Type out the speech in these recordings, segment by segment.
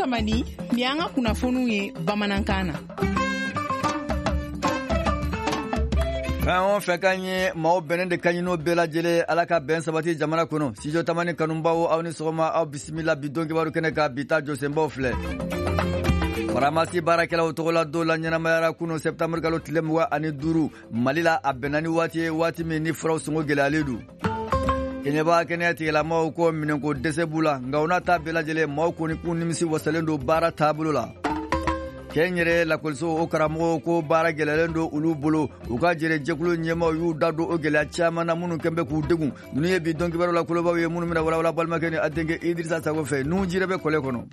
Tamani ni an ka kunnafoniw ye bamanankan na. Kan fɛ kan ye maaw bɛnnen de kan ɲin'o bɛɛ lajɛlen ala ka bɛn sabati jamana kɔnɔ studio Tamani kanubaw aw ni sɔgɔma aw bisimila bi don kibaru kɛnɛ ka bi ta jɔsenbaw filɛ faramasi baarakɛlaw tɔgɔ la don la ɲɛnamayara kunu septembre kalo tile 25 Mali la a bɛnna ni waati ye waati min ni furaw sɔngɔ gɛlɛyalen don Keɲɛba kɛnɛya tigilamaaw ko minɛnko dɛsɛ b'u la nka u n'a ta bɛɛ lajɛlen maaw kɔni k'u nimisi wasalen don baara taabolo la kɛn yɛrɛ lakɔliso o karamɔgɔw ko baara gɛlɛyalen don olu bolo u ka jɛkulu ɲɛmaw y'u da don o gɛlɛya caman na minnu kɛn bɛ k'u degun ninnu ye bi dɔn kibaru la kolobaw ye minnu bɛna walawala balimakɛ ni a denkɛ Idrissa Sago fɛ n'u jire bɛ kɔlɛ kɔnɔ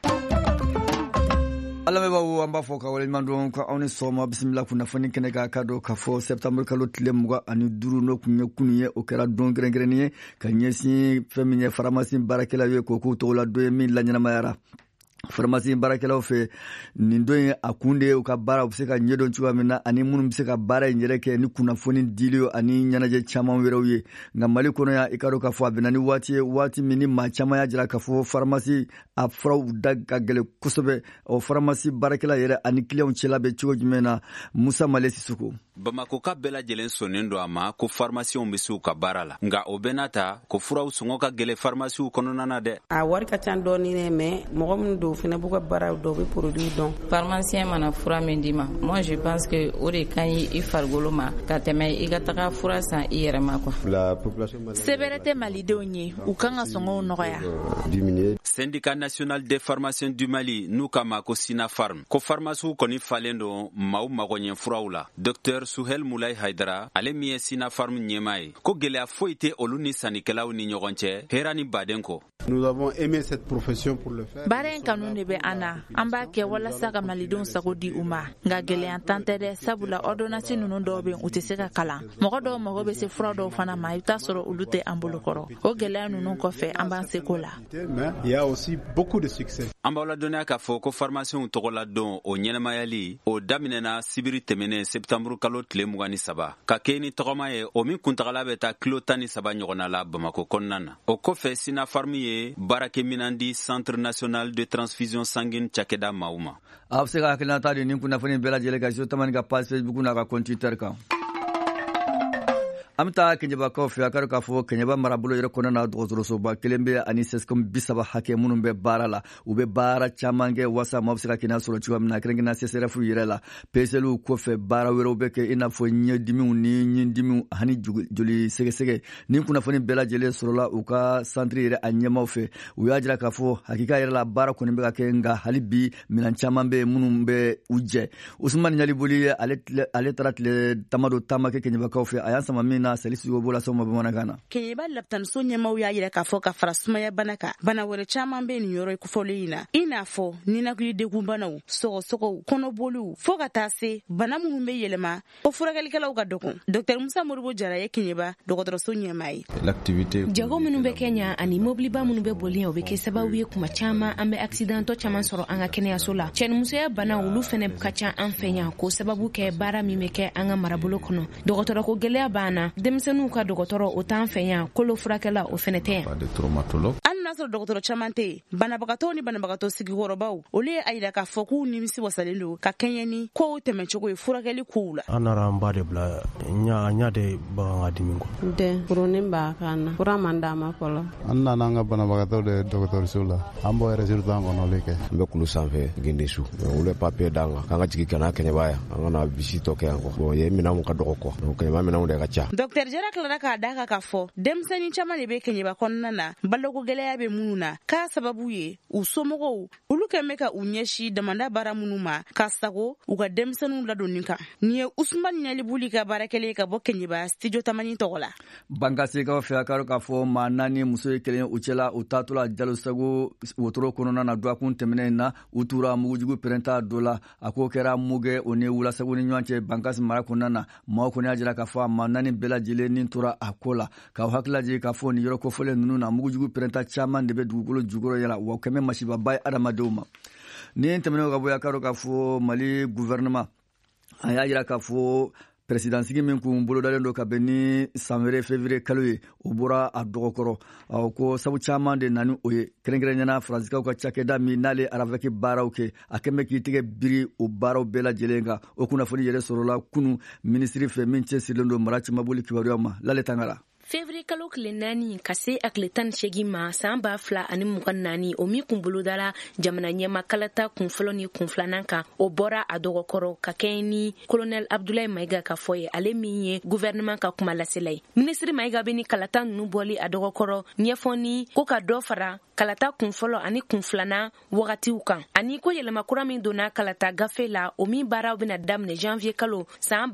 alamɛbaw an b'a fɔ ka waleɲuman dɔn ko aw ni sɔgɔma bisimila kunnafoni kɛnɛ ka ka dɔn k'a fɔ septembre kalo tile 25 n'o kun ye kunu ye o kɛra don gɛrɛngɛrɛnni ye ka ɲɛsin fɛn min ye faramasi baarakɛlaw ye k'o k'u tɔgɔ la don ye min laɲɛnamayara faramasi baarakɛlaw fɛ nin don ye a kun de ye u ka baara u bɛ se ka ɲɛdɔn cogoya min na ani minnu bɛ se ka baara in yɛrɛ kɛ ni kunnafoni dili ani ɲɛnajɛ caman wɛrɛw ye nka Mali kɔnɔ yan i ka dɔn k'a fɔ a bɛnna ni waati ye waati min ni maa caman y'a jira k'a fɔ faramasi a furaw da ka gɛlɛn kosɛbɛ o faramasi baarakɛla yɛrɛ ani clients cɛla bɛ cogo jumɛn na Musa Male Sisoko Bamako ka bɛɛ lajɛlen sonnen don a ma ko pharmaciens bɛ se u ka baara la nka o bɛɛ n'a ta ko furaw sɔngɔ ka gɛlɛn pharmacies kɔnɔna na dɛ a wari ka ca dɔɔni mais mɔgɔ min don fana b'u ka baara dɔw bɛ produit dɔn pharmacien mana fura min di ma moi je pense que o de kan i farikolo ma ka tɛmɛ i ka taga fura san i yɛrɛ ma quoi sɛbɛrɛ tɛ malidenw ye u kan ka sɔngɔw nɔgɔya Syndicat national des pharmaciens du Mali n'u ka ma ko Sinafarm ko pharmacies kɔni falen don maaw magoɲɛ furaw la Dr Suhel Moulay Haidara ale min ye Sinafarm ɲɛmaa ye ko gɛlɛya foyi tɛ olu ni sannikɛlaw ni ɲɔgɔn cɛ hɛrɛ ni baden kɔ Nous avons aimé cette profession pour le faire. baara in kanu de bɛ an na an b'a kɛ walasa ka malidenw sago di u ma nka gɛlɛya tan tɛ dɛ sabula ordonnance ninnu dɔw bɛ u tɛ se ka kalan mɔgɔ dɔw mago bɛ se fura dɔw fana ma i bɛ taa sɔrɔ olu tɛ an bolo kɔrɔ o gɛlɛya ninnu kɔfɛ an b'an seko la Mais il y a aussi beaucoup de succès. an b'aw ladɔnniya k'a fɔ ko pharmaciens tɔgɔ la don o ɲɛnamayali o daminɛna sibiri tɛmɛnen septembre kalo tile 23 ka kɛ ni tɔgɔma ye o min kuntagala bɛ taa kilo 13 ɲɔgɔnna la Bamako kɔnɔna na o kɔfɛ Sinafarm ye baarakɛminɛn di Centre national de transfusion sanguine cakɛda maaw ma a bɛ se ka hakilinata di nin kunnafoni bɛɛ lajɛlen ka studio Tamani ka page Facebook n'a ka compte Twitter kan an bɛ taa Keɲɛbakaw fɛ a ka dɔn k'a fɔ Keɲɛba marabolo yɛrɛ kɔnɔna na dɔgɔtɔrɔsoba kelen bɛ ani CSCOM 30 hakɛ minnu bɛ baara la u bɛ baara caman kɛ walasa maaw bɛ se ka kɛnɛya sɔrɔ cogoya min na kɛrɛnkɛrɛnnenya CSRF yɛrɛ la PCLw kɔfɛ baara wɛrɛw bɛ kɛ i n'a fɔ ɲɛdimiw ni ɲindimiw ani joli sɛgɛsɛgɛ nin kunnafoni bɛɛ lajɛlen sɔrɔla u ka centre yɛrɛ a ɲɛmaw fɛ u y'a jira k'a fɔ hakika yɛrɛ la baara kɔni bɛ ka kɛ nka hali bi minɛn caman bɛ minnu bɛ u jɛ Usumani Ɲaliboli ale taara tile damadɔ taama kɛ Keɲɛbakaw fɛ a y'a sama min na Salisu Yobo la sɔgɔma bamanankan na Keɲɛba lapitaniso ɲɛmaw y'a yira k'a fɔ ka fara sumaya bana kan bana wɛrɛ caman bɛ nin yɔrɔ kofɔlen in na i n'a fɔ ninakili degun banaw sɔgɔsɔgɔw kɔnɔboliw fo ka taa se bana minnu bɛ yɛlɛma o furakɛlikɛlaw ka dɔgɔn Dr Musa Moribo Jara ye Keɲɛba dɔgɔtɔrɔso ɲɛmaa ye jago minnu bɛ kɛ ɲa ani mobiliba minnu bɛ boli o bɛ kɛ sababu ye kuma caman an bɛ accidentɔ caman sɔrɔ an ka kɛnɛyaso la cɛnimusoya bana olu fɛnɛ ka ca an fɛ yan ko sababu kɛ baara min bɛ kɛ an ka marabolo kɔnɔ dɔgɔtɔrɔko gɛlɛya b'an na denmisɛnninw ka dɔgɔtɔrɔ o t'an fɛ yan kolo furakɛla o fɛnɛ tɛ yan an n'a sɔrɔ dɔgɔtɔrɔ caman tɛ yen banabagatɔw ni banabagatɔ sigikɔrɔbaw olu ye a yira k'a fɔ k'u nimisi wasalen don ka kɛɲɛ ni kow tɛmɛcogo ye furakɛli kow la an nara an ba de bila ɲa de bagan ka dimi kɔ tɛ kurunin b'a kan na fura man d'a ma fɔlɔ An nana an ka banabagatɔw de dɔgɔtɔrɔso la an b'o résultat kɔnɔ le kɛ an bɛ kulu sanfɛ Gendesu olu ye papier d'an kan k'an ka jigin ka na Keɲɛba yan an kana visite kɛ yan kɔ bon ye minɛnw ka dɔgɔ kɔ donc Keɲɛba minɛnw de ka ca Dr Jara tilara k'a da kan k'a fɔ denmisɛnnin caman de bɛ Keɲɛba kɔnɔna na baloko gɛlɛya bɛ minnu na k'a sababu ye u somɔgɔw olu kɛn bɛ ka u ɲɛsi damanda baara minnu ma ka sago u ka denmisɛnninw ladonni kan nin ye Usumani Ɲaliboli ka baarakɛlen ka bɔ Keɲɛba studio Tamani tɔgɔ la Bankasikaw fɛ a ka dɔn k'a fɔ maa 4 muso ye 1 u cɛla u taatɔla Jalo Sago wotoro kɔnɔna na duwakun tɛmɛnen in na u tura mugujugu pɛrɛnta dɔ la a ko kɛra Mugɛ o ni Wulasago ni ɲɔgɔn cɛ Bankasi mara kɔnɔna na maaw kɔni y'a jira k'a fɔ a maa 4 bɛɛ lajɛlen ni tora a ko la k'aw hakili lajɛ k'a fɔ nin yɔrɔ kɔfɔlen ninnu na mugujugu pɛrɛnta caman de bɛ dugukolo jukɔrɔ yala wa kɛmɛ masibaba ye adamadenw ma ni tɛmɛnen ka bɔ a ka dɔn k'a fɔ Mali gouvernement a y'a jira k'a fɔ presidansigi min kun bolodalen do ka bɛn ni san wɛrɛ février kalo ye o bɔra a dɔgɔkɔrɔ ko sabu caman de nani o ye kɛrɛnkɛrɛnyana faransikaw ka cakɛda min n'ale aravɛki baaraw kɛ a kɛmɛ k'i tigɛ biri o baaraw bɛɛ lajɛlen kan o kunnafoni yɛrɛ sɔrɔla kunu minisiri fɛ min cɛsirilen do mara cimaboli kibaruya ma Lale Tangara. Février kalo kile 4 ka se a kile 18 ma san 2024 o mi kumbolo dala jamana ɲɛma kalata kunfɔlɔ ni kunfilanan kan o bɔra a dɔgɔkɔrɔ ka kɛ ni colonel Abdoulaye Maiga ka fɔ ye ale min ye gouvernement ka kuma lasela ye. Ministre Maiga bɛ ni kalata nunu bɔli a dɔgɔkɔrɔ ɲɛfɔni ko ka dɔ fara kalata kunfɔlɔ ani kunfilanan wagatiw kan ani ko yɛlɛma kura min donna kalata gafe la o min baaraw bɛna daminɛ janvier kalo san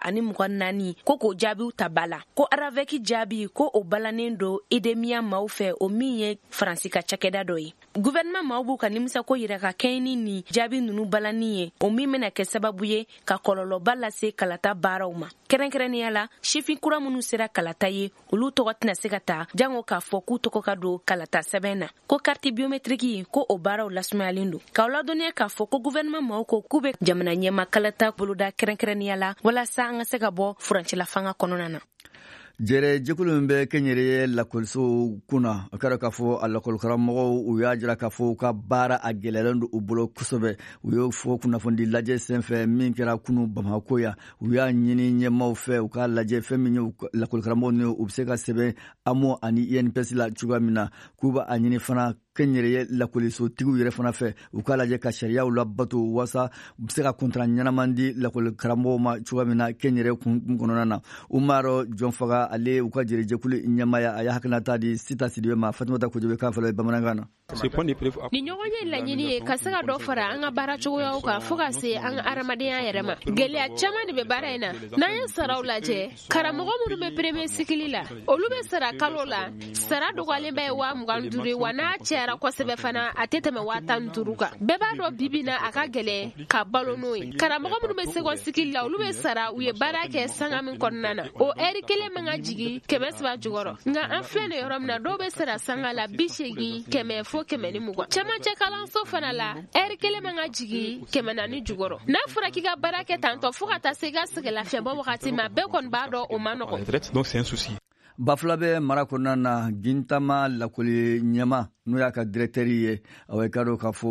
2024 ko k'o jaabiw ta bala ko aravɛki jaabi ko o balanen do edemiya maaw fɛ o min ye faransi ka cakɛda dɔ ye. Gouvernement maaw b'u ka nimisa ko yira ka kɛɲɛni ni jaabi nunu balani ye o min bɛna kɛ sababu ye ka kɔlɔlɔba lase kalata baaraw ma. Kɛrɛnkɛrɛnnenya la sifin kura minnu sera kalata ye olu tɔgɔ tɛna se ka ta jango k'a fɔ k'u tɔgɔ ka don kalata sɛbɛn na ko carte biométrique ko o baaraw lasumayalen don k'aw ladɔnniya k'a fɔ ko gouvernement maaw ko k'u bɛ jamana ɲɛma kalata boloda kɛrɛnkɛrɛnnenya la walasa an ka se ka bɔ furancɛla fanga kɔnɔna na. Jɛrɛ jɛkulu min bɛ kɛnyɛrɛye lakɔliso kunna a kɛra k'a fɔ a lakɔlikaramɔgɔw u y'a jira k'a fɔ u ka baara a gɛlɛyalen don u bolo kosɛbɛ u y'o fɔ kunnafoni lajɛ senfɛ min kɛra kunu Bamako ya u y'a ɲini ɲɛmaw fɛ u k'a lajɛ fɛn min ye lakɔlikaramɔgɔw ni u bɛ se ka sɛbɛn AMO ani INPS la cogoya min na k'u b'a ɲini fana kɛnyɛrɛye lakɔlisotigiw yɛrɛ fana fɛ u k'a lajɛ ka sariyaw labato walasa u bɛ se ka contrat ɲɛnaman di lakɔlikaramɔgɔw ma cogoya min na kɛnyɛrɛye kun kɔnɔna na Umaru Jɔnfaga ale u ka jɛrɛjɛkulu ɲɛmaya a y'a hakilinata di Sita Sidibe ma Fatumata Kojobe k'a fɔlɔ bamanankan na. Ni ɲɔgɔn ye laɲini ye ka se ka dɔ fara an ka baara cogoyaw kan fo ka se an ka adamadenya yɛrɛ ma. Gɛlɛya caman de bɛ baara in na n'an ye saraw lajɛ karamɔgɔ minnu bɛ premier cycle la olu bɛ sara kalo la sara dɔgɔyalen bɛ ye 25 ye wa n'a cɛyara kosɛbɛ fana a tɛ tɛmɛ 15 kan. Bɛɛ b'a dɔn bibi na a ka gɛlɛn ka balo n'o ye. Karamɔgɔ minnu bɛ second cycle la olu bɛ sara u ye baara kɛ sanga min kɔnɔna na o heure kelen man ka jigin 300 jukɔrɔ nka an filɛ nin yɔrɔ min na dɔw bɛ sara sanga la 80 100 fo 120 camancɛ kalanso fana la heure kelen man ka jigin 400 jukɔrɔ n'a fɔra k'i ka baara kɛ tantɔ fo ka taa se i ka sɛgɛlafiɲɛbɔ wagati ma bɛɛ kɔni b'a dɔn o ma nɔgɔn. Donc c'est un souci. Bafula bɛ mara kɔnɔna na Gintama lakɔli ɲɛma n'o y'a ka directeur ye awɔ i ka dɔn k'a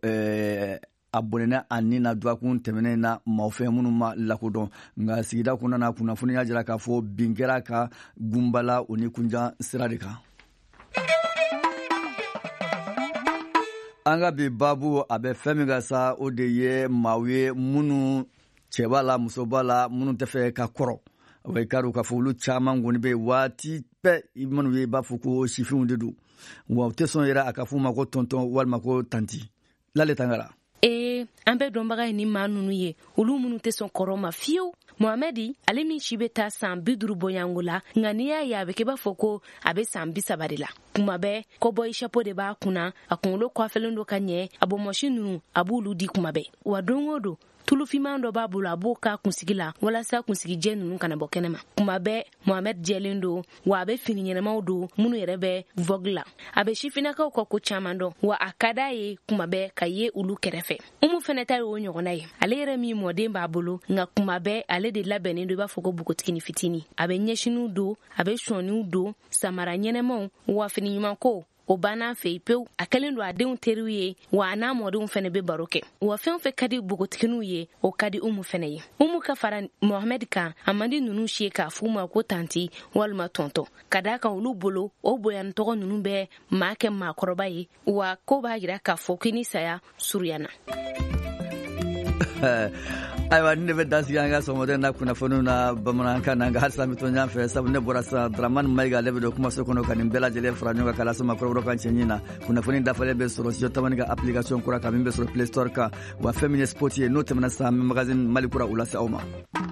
fɔ a bɔnɛna a ni na duwakun tɛmɛnen na mɔgɔfɛn minnu ma lakodɔn nka sigida kɔnɔna na kunnafoni y'a jira k'a fɔ bin kɛra ka gunbala o ni kunjan sira de kan. An ka bi babu a bɛ fɛn min ka sa o de ye maaw ye minnu cɛ b'a la muso b'a la minnu tɛ fɛ ka kɔrɔ awɔ i ka dɔn k'a fɔ olu caman kɔni bɛ waati bɛɛ i minnu ye i b'a fɔ ko sifinw de don wa u tɛ sɔn yɛrɛ a ka fɔ u ma ko tɔntɔn walima ko tanti Lale Tangara. An bɛ dɔnbaga ye ni maa nunu ye olu minnu tɛ sɔn kɔrɔ ma fiyewu Mohamedi ale min si bɛ taa san 50 bɔɲango la nka n'i y'a ye a bɛ kɛ i b'a fɔ ko a bɛ san 30 de la kuma bɛɛ kɔbɔyi chapeau de b'a kunna a kunkolo kɔfɛlen do ka ɲɛ a bɔnmɔsi ninnu a b'olu di kuma bɛɛ wa don o don tulufiman dɔ b'a bolo a b'o k'a kunsigi la walasa kunsigijɛ ninnu kana bɔ kɛnɛma kuma bɛɛ Mohamed jɛlen do wa a bɛ fini ɲɛnamaw don minnu yɛrɛ bɛ vogue la a bɛ sifinakaw ka ko caman dɔn wa a ka d'a ye kuma bɛɛ ka ye olu kɛrɛfɛ Umu fɛnɛ ta ye o ɲɔgɔnna ye ale yɛrɛ min mɔden b'a bolo nka kuma bɛɛ ale de labɛnnen do i b'a fɔ ko bugotigi fitini a bɛ ɲɛsiniw don a bɛ sɔniw don samara ɲɛnamaw wa fini ɲuman ko o banna fɛ pewu a kɛlen do a denw teriw ye wa a n'a mɔdenw fɛnɛ bɛ baro kɛ wa fɛn fɛn ka di bogotigininw ye o ka di Umu fɛnɛ ye Umu ka fara Mohamed kan a man di ninnu si k'a f'u ma ko tanti walima tɔntɔ ka d'a kan olu bolo o boyan tɔgɔ ninnu bɛ maa kɛ maakɔrɔba ye wa ko b'a jira k'a fɔ k'i ni saya suruyana. Ayiwa ni ne bɛ dansigi an ka sɔgɔmada na kunnafoniw na bamanankan na nka halisa an bɛ to ɲɔgɔn fɛ sabu ne bɔra sisan Dramani Mayiga ale bɛ don kumaso kɔnɔ ka nin bɛɛ lajɛlen fara ɲɔgɔn kan k'a lase ma kɔrɔbɔrɔ kan cɛɲi na kunnafoni dafalen bɛ sɔrɔ studio tamani ka application kura kan min bɛ sɔrɔ Play Store kan wa fɛn min ye sport ye n'o tɛmɛna sisan an bɛ magazine Mali kura o lase aw ma.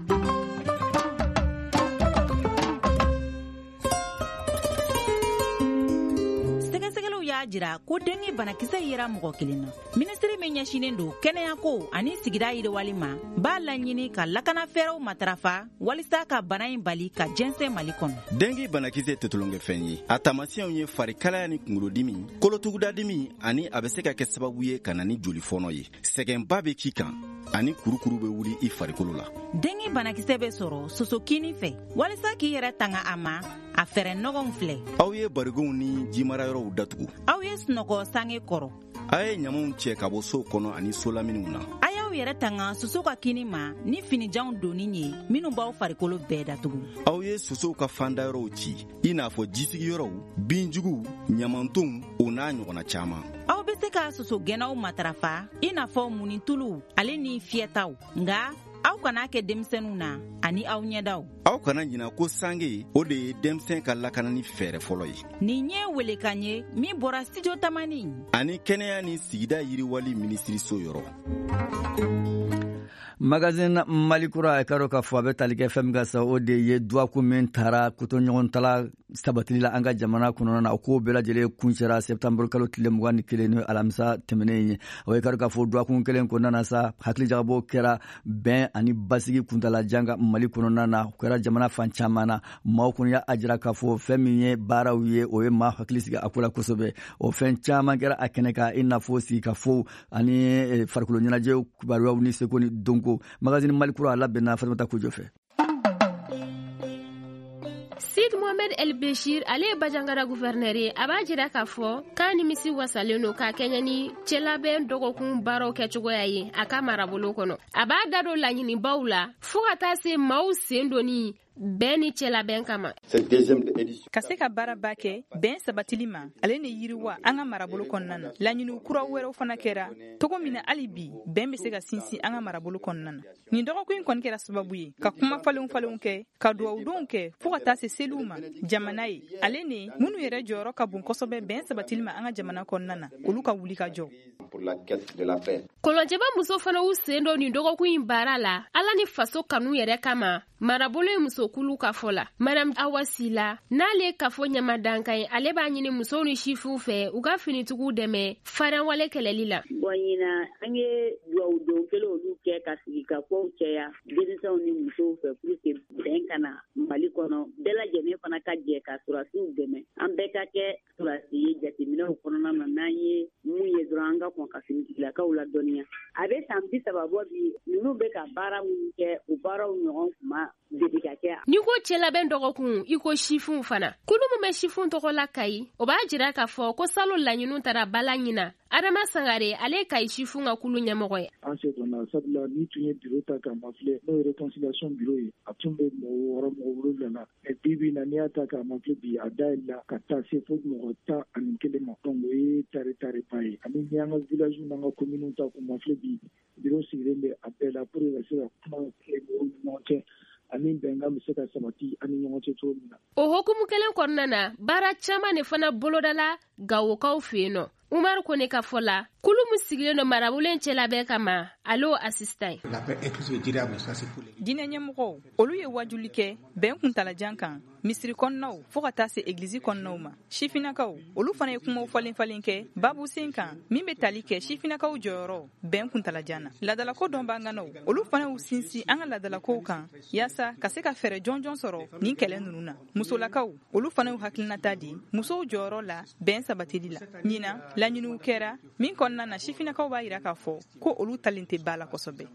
Jira ko dengue banakisɛ yera mɔgɔ kelen na ministri min ɲɛsinen don kɛnɛya ko ani sigida yiriwali ma b'a laɲini ka lakana fɛɛrɛw matarafa walisa ka bana in bali ka jɛnsɛn Mali kɔnɔ. Dengue banakisɛ tɛ tulonkɛ fɛn ye a taamasiyɛnw ye farikalaya ni kunkolodimi kolotugudadimi ani a bɛ se ka kɛ sababu ye ka na ni joli fɔnɔ ye sɛgɛnba bɛ k'i kan ani kurukuru bɛ wuli i farikolo la. Dengi banakisɛ bɛ sɔrɔ soso kini fɛ walisa k'i yɛrɛ tanga a ma a fɛrɛ nɔgɔw filɛ. Aw ye barigonw ni jimara yɔrɔw datugu. Aw ye sunɔgɔ sange kɔrɔ. A ye ɲamaw cɛ ka bɔ sow kɔnɔ ani so laminiw na. A y'aw yɛrɛ tanga soso ka kini ma ni finijanw donni ye minnu b'aw farikolo bɛɛ datugu. Aw ye sosow ka fandayɔrɔw ci i n'a fɔ jisigiyɔrɔw, binjuguw, ɲamantonw o n'a ɲɔgɔnna caman. Aw bɛ se ka soso gɛnnaw matarafa i n'a fɔ munitulu ale ni fiyɛtaw nga aw kana kɛ denmisɛnninw na ani aw ɲɛdaw. Aw kana ɲina ko sange o de ye denmisɛn ka lakanani fɛɛrɛ fɔlɔ ye. Nin ye welekan ye min bɔra studio tamani ani kɛnɛya ni sigida yiriwali minisiriso yɔrɔ. Magazine Malikura karo ka fɔ a bɛ tali kɛ fɛn min ka sa o de ye duwaku min taara kotoɲɔgɔn tala sabatili la an ka jamana kɔnɔna na o ko bɛɛ lajɛlen kuncɛra septembre kalo tile 21 ni alamisa tɛmɛnen ye o ye karo ka fɔ duwaku kelen kɔnɔna na sa hakili jagabɔ kɛra bɛn ani basigi kuntalajan ka Mali kɔnɔna na o kɛra jamana fan caman na maaw kɔni y'a jira k'a fɔ fɛn min ye baaraw ye o ye maa hakili sigi a ko la kosɛbɛ o fɛn caman kɛra a kɛnɛ kan i n'a fɔ sigikafɔw ani farikolo ɲɛnajɛ kibaruyaw ni seko ni donko magazine Malikura a labɛnna Fatumata Kojo fɛ. Sid Mohamed El Beshir ale ye Bajangara gouverneur ye a b'a jira k'a fɔ k'a nimisi wasalen don k'a kɛɲɛ ni cɛlabɛn dɔgɔkun baaraw kɛcogoya ye a ka marabolo kɔnɔ a b'a da don laɲinibaw la fɔɔ ka taa se maaw sen donni bɛn ni cɛlabɛn kama. Ka se ka baaraba kɛ bɛn sabatili ma ale ni yiriwa an ka marabolo kɔnɔna na laɲini kura wɛrɛw fana kɛra togo min na hali bi bɛn bɛ se ka sinsin an ka marabolo kɔnɔna na nin dɔgɔkun kɔni kɛra sababu ye ka kuma falenw kɛ ka duwawudonw kɛ fɔɔ ka taa se seliw ma jamana ye ale ni minnu yɛrɛ jɔyɔrɔ ka bon kosɛbɛ bɛn sabatili ma an ka jamana kɔnɔna na olu ka wuli ka jɔ. Kɔlɔnjɛba muso fana y'u sen don nin dɔgɔkun baara la ala ni faso kanu yɛrɛ kama marabolo ye muso kulu ka fɔ la Madame Awasila n'ale ka fɔ ɲamadankan ye ale b'a ɲini musow ni sifuw fɛ u ka finitigiw dɛmɛ faranwale kɛlɛli la. Bon ɲina an ye duwawudon kelen olu kɛ ka sigi ka fɔw cɛya denmisɛnw ni musow fɛ pour que bɛn kana Mali kɔnɔ bɛɛ lajɛlen fana ka jɛ ka surasiw dɛmɛ an bɛɛ ka kɛ surasi ye jateminɛw kɔnɔna na n'an ye mun ye dɔrɔn an ka kɔn ka finitigilakaw la dɔnniya a bɛ san 30 bɔ bi ninnu bɛ ka baara minnu kɛ u baaraw ɲɔgɔn kuma debi ka kɛ. Ni ko cɛlabɛn dɔgɔkun i ko sifunw fana kulu min bɛ sifun tɔgɔ la Kayi o b'a jira k'a fɔ ko salon laɲiniw taara bala ɲina Adama Sangare ale ye Kayi sifun ka kulu ɲɛmɔgɔ ye. An se donna sabula ni tun ye bureau ta k'a mafilɛ n'o ye réconciliation bureau ye a tun bɛ mɔgɔ 7 na bi na n'i y'a ta k'a mafilɛ bi a dayɛlɛla ka taa se fo mɔgɔ 11 ma donc o ye tare ba ye ani ni an ka village n'an ka commune ta k'u mafilɛ bi bureau sigilen bɛ a bɛɛ la pour que ka se ka kuma kɛ mɔgɔw ni ɲɔgɔn cɛ ani bɛnkan bɛ se ka sabati ani ɲɔgɔn cɛ cogo min na. O hokumu kelen kɔnɔna na baara caman de fana bolodala Gawokaw fɛ yen nɔ Umar Kone ka fɔ la kulu min sigilen don marabolo in cɛlabɛn kama alo assistant. Diinɛ ɲɛmɔgɔw olu ye wajuli kɛ bɛn kuntalajan kan misiri kɔnɔnaw fɔɔ ka taa se église kɔnɔnaw ma sifinakaw olu fana ye kumaw falen kɛ babu sen kan min bɛ tali kɛ sifinakaw jɔyɔrɔ bɛn kuntalajan na ladalako dɔnbaganaw olu fana y'u sinsin an ka ladalakow kan yaasa ka se ka fɛɛrɛ jɔnjɔn sɔrɔ nin kɛlɛ ninnu na musolakaw olu fana y'u hakilinata di musow jɔyɔrɔ la bɛn sabatili la ɲina laɲiniw kɛra min kɔnɔna na sifinakaw b'a yira k'a fɔ ko olu talen tɛ ba la kosɛbɛ.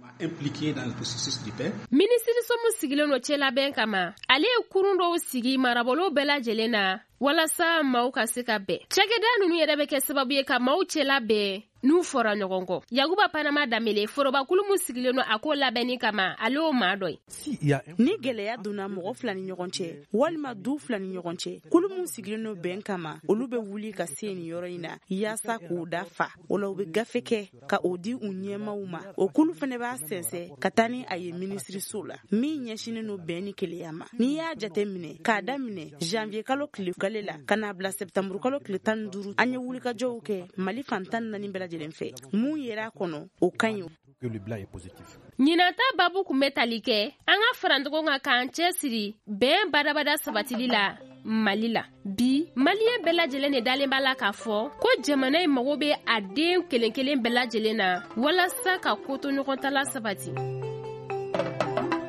Minisiriso min sigilen don cɛlabɛn kama ale ye kurun dɔw sigi marabolo bɛɛ lajɛlen na walasa maaw ka se ka bɛn cɛkɛda ninnu yɛrɛ bɛ kɛ sababu ye ka maaw cɛla bɛn n'u fɔra ɲɔgɔn kɔ Yakuba Panama Danbele forobakulu min sigilen don a ko labɛnni kama ale y'o maa dɔ ye. Ni gɛlɛya donna mɔgɔ fila ni ɲɔgɔn cɛ walima du fila ni ɲɔgɔn cɛ kulu min sigilen don bɛn kama olu bɛ wuli ka se nin yɔrɔ in na yaasa k'o dafa o la u bɛ gafe kɛ ka o di u ɲɛmaaw ma o kulu fana b'a sɛnsɛn ka taa ni a ye minisiriso la min ɲɛsinen don bɛn ni keleya ma n'i y'a jate minɛ k'a daminɛ janvier kalo tile gale la ka n'a bila septembre kalo tile 15 an ye wulikajɔw kɛ Mali fan 14 bɛɛ lajɛlen fɛ mun yera kɔnɔ o ka ɲi. Ɲinata babu kun bɛ tali kɛ an ka farantogo ka k'an cɛ siri bɛn badabada sabatili la Mali la bi maliyɛn bɛɛ lajɛlen de dalen b'a la k'a fɔ ko jamana in mago bɛ a den kelen kelen bɛɛ lajɛlen na walasa ka koto ɲɔgɔn tala sabati.